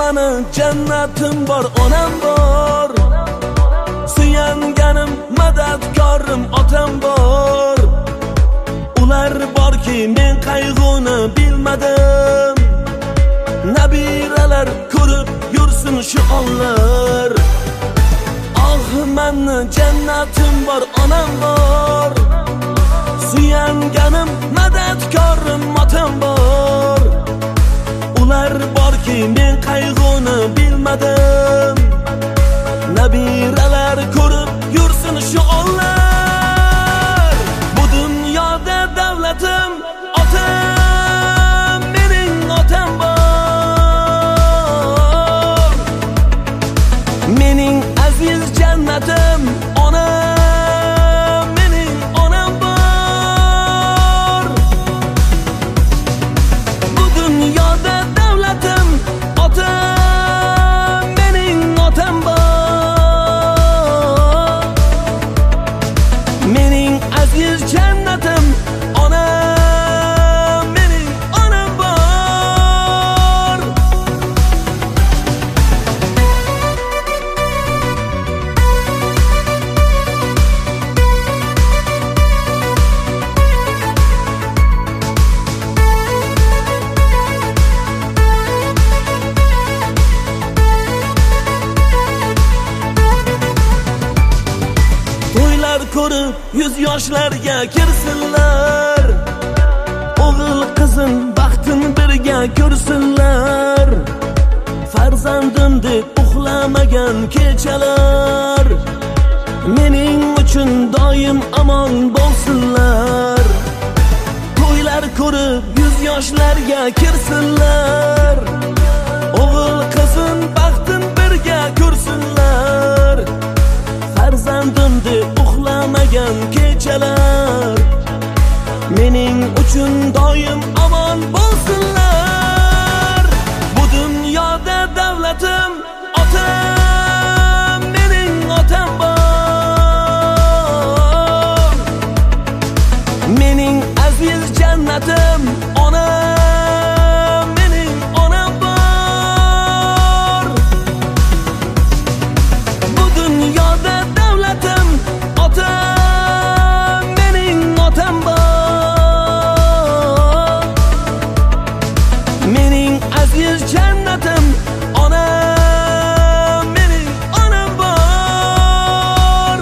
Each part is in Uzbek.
mani jannatim bor, onam bor. Suyanganim, madadkorim otam bor. Ular borki, men qayg'uni bilmadim. Nabiralar ko'rib yursin shu onlar. Oh, mani jannatim bor, onam bor. Suyanganim, madadkorim otam bor. Ular borki, men qayg'uni bilmadim. Nabiralar ko'rib yursin shu onlar. Bu dunyoda davlatim otam, mening otam bor. Mening aziz jannatim onam, mening onam bor. Bu dunyoda davlatim otam, mening otam bor. Mening aziz jannatim onam, mening onam bor. To'ylar ko'rib yuz yoshlarga kirsinlar. O'g'il qizim baxtin birga ko'rsinlar. Farzandim deb uxlamagan kechalar mening uchun doim amon bo'lsinlar. To'ylar ko'rib yuz yoshlarga kirsinlar. O'g'il qizim baxtin birga ko'rsinlar. Farzandim deb uxlamagan kechalar mening uchun doim amon bo'lsinlar. Bu dunyoda davlatim otam, mening otam bor. Mening aziz jannatim onam, mening onam bor. Bu dunyoda davlatim otam, mening otam bor. Mening aziz jannatim onam, mening onam bor.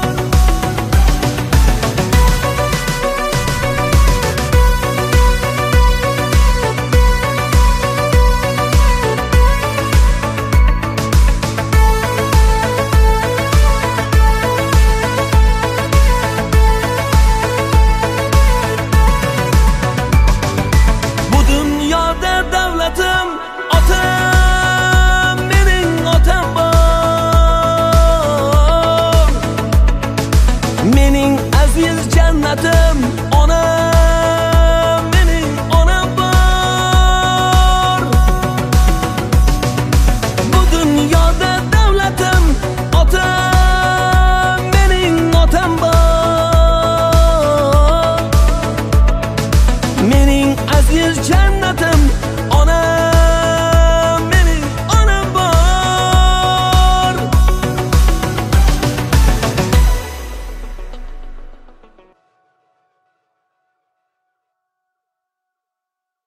Bu dunyoda davlatim otam, mening otam bor. Mening aziz jannatim onam, mening onam bor. Bu dunyoda davlatim otam, mening otam bor. Mening aziz jannatim